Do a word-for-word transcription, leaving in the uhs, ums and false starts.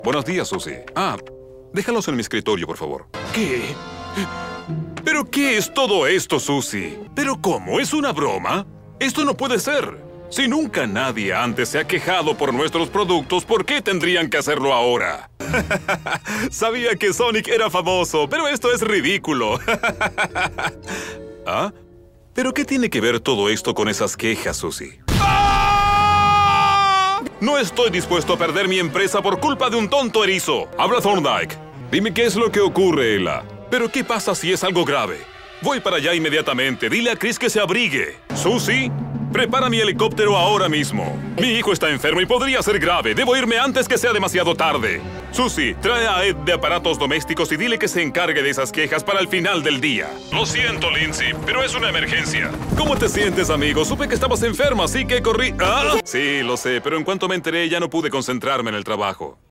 Buenos días, Susie. Ah, déjalos en mi escritorio, por favor. ¿Qué? ¿Pero qué es todo esto, Susie? ¿Pero cómo? ¿Es una broma? Esto no puede ser. Si nunca nadie antes se ha quejado por nuestros productos, ¿por qué tendrían que hacerlo ahora? Sabía que Sonic era famoso, pero esto es ridículo. ¿Ah? ¿Pero qué tiene que ver todo esto con esas quejas, Susie? ¡Ah! No estoy dispuesto a perder mi empresa por culpa de un tonto erizo. Habla Thorndyke. Dime qué es lo que ocurre, Ella. ¿Pero qué pasa si es algo grave? Voy para allá inmediatamente. Dile a Chris que se abrigue. Susie, prepara mi helicóptero ahora mismo. Mi hijo está enfermo y podría ser grave. Debo irme antes que sea demasiado tarde. Susie, trae a Ed de aparatos domésticos y dile que se encargue de esas quejas para el final del día. Lo siento, Lindsay, pero es una emergencia. ¿Cómo te sientes, amigo? Supe que estabas enfermo, así que corrí... ¿Ah? Sí, lo sé, pero en cuanto me enteré ya no pude concentrarme en el trabajo.